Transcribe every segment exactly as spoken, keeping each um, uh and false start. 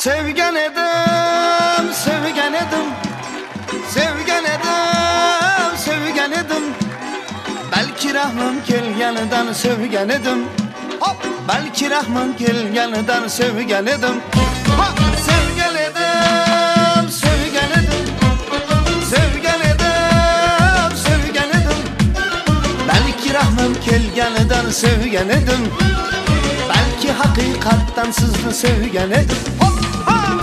Sevgen edim, sevgen edim, sevgen edim, sevgen edim. Belki rahmim kelganidan sevgen edim. Hop, belki rahmim kelganidan sevgen edim. Hop, sevgen edim, sevgen edim, sevgen edim, sevgen edim. Belki rahmim kelganidan sevgen edim. Belki hakikattan sizni sevgen edim. Hop, ha!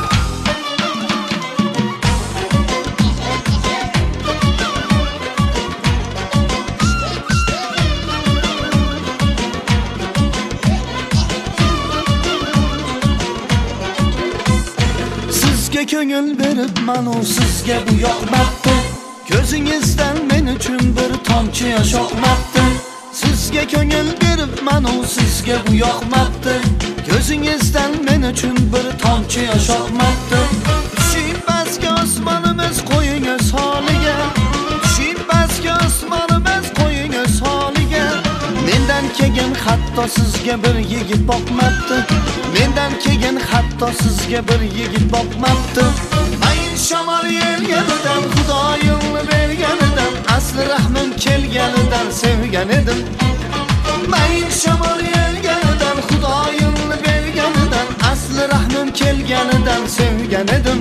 Sizge köngül berip manu sizge bu yoqmapti. Ko'zingizdan men uchun bir tomchi yosh oqmapti. Sizge köngül berip manu sizge bu yoqmapti. Ko'zingizdan men uchun bir tomchi yosh oqmapti. Tushunmasga osmonimiz qo'yingiz holiga. Tushunmasga osmonimiz qo'yingiz holiga. Mendan kelgan hatto sizga bir yigit boqmapti. Mendan kelgan hatto sizga bir yigit boqmapti. Mayin shamol yelganidan Xudoyimni berganidan asli rahmim kelganidan sevgan edim. Mayin shamol yelganidan Xudoyimni berganidan asli rahmim kelganidan sevgan edim.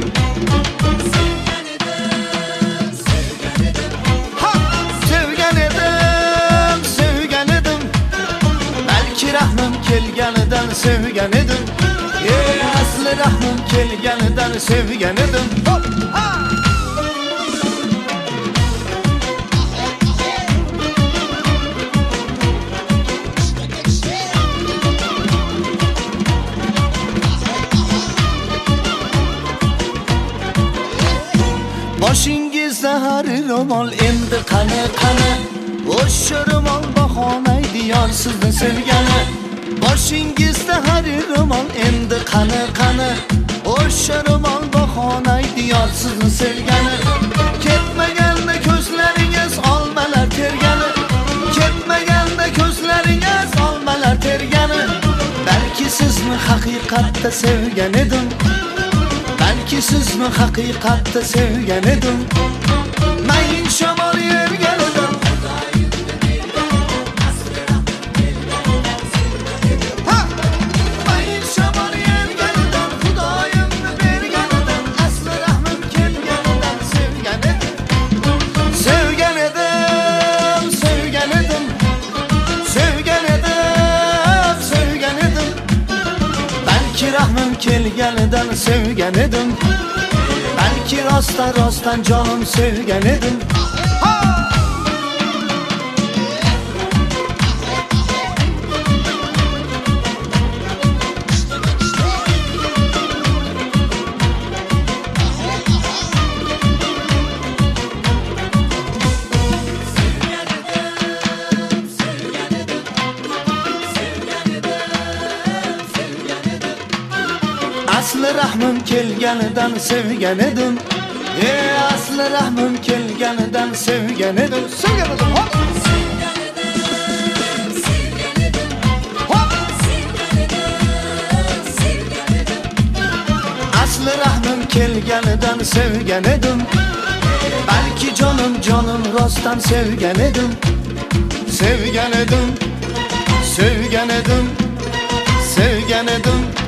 Ha, sevgan edim, sevgan edim. Belki rahmim kelganidan sevgan edim. Ey asli rahmim kelganidan sevgan edim. Hop, ha! Boshingizda hari ro'mol endi qani qani. O'sha ro'mol bahonay diyor sizni sevgani. Boshingizda hari ro'mol endi qani qani. O'sha ro'mol bahonay diyor sizni sevgani. Ketmaganda ko'zlaringiz olmalar tergani. Ketmaganda ko'zlaringiz olmalar tergani. Balki sizni haqiqatda sevgan edim. Belki sizni haqiqatda sevgan edim. Mayin shamol yelganidan ha! Mayin shamol yelganidan Xudoyimni berganidan asli rahmim kelganidan sevgan edim. Sevgan edim, sevgan edim, sevgan edim, sevgan edim. Belki rahmim kelganidan sevgan edim. Belki rostdan rostdan jonim sevgan edim. Asli rahmim kelganidan sevgan edim. Ey asli rahmim kelganidan sevgan edim. Sevgan edim. Hop. Sevgan edim. Sevgan edim. Hop. Sevgan edim. Sevgan edim. Asli rahmim kelganidan sevgan edim. Belki jonim jonim rostdan sevgan edim. Sevgan edim. Sevgan edim. Sevgan edim.